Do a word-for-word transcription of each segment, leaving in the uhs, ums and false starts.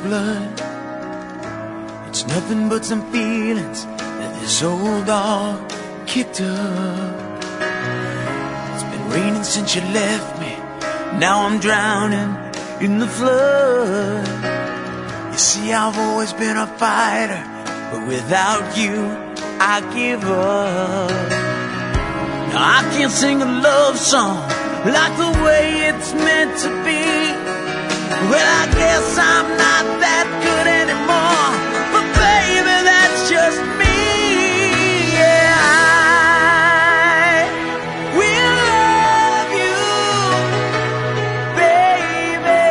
blood. It's nothing but some feelings that this old dog kicked up. It's been raining since you left me, now I'm drowning in the flood. You see, I've always been a fighter, but without you, I give up. Now I can't sing a love song like the way it's meant to be. Well, I guess I'm not that good anymore, but baby, that's just me. Yeah, I will love you, baby,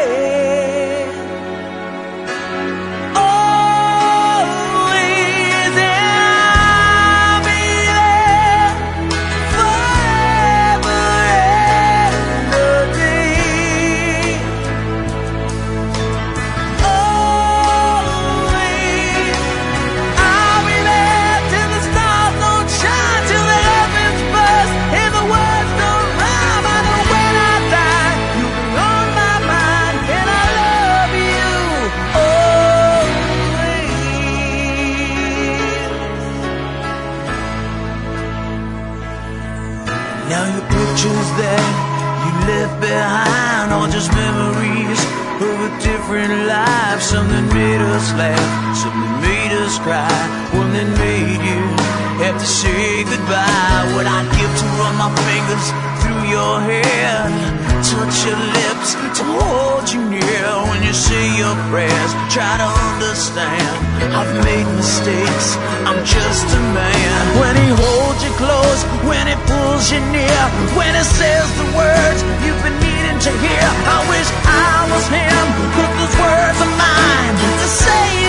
always, and I'll be there forever and a day. Always, I'll be there till the stars don't shine, till the heavens burst and the words don't rhyme. I know when I die, you'll be on my mind, and I love you always. Now your pictures that you left behind are just memories of a different life. Something made us laugh, something made us cry, one that made you have to say goodbye. What I'd give to run my fingers through your hair, touch your lips, to hold you near when you say your prayers. Try to understand, I've made mistakes, I'm just a man. When he holds you close, when he pulls you near, when he says the words you've been needing to hear, I wish I was him, 'cause those words are mine to say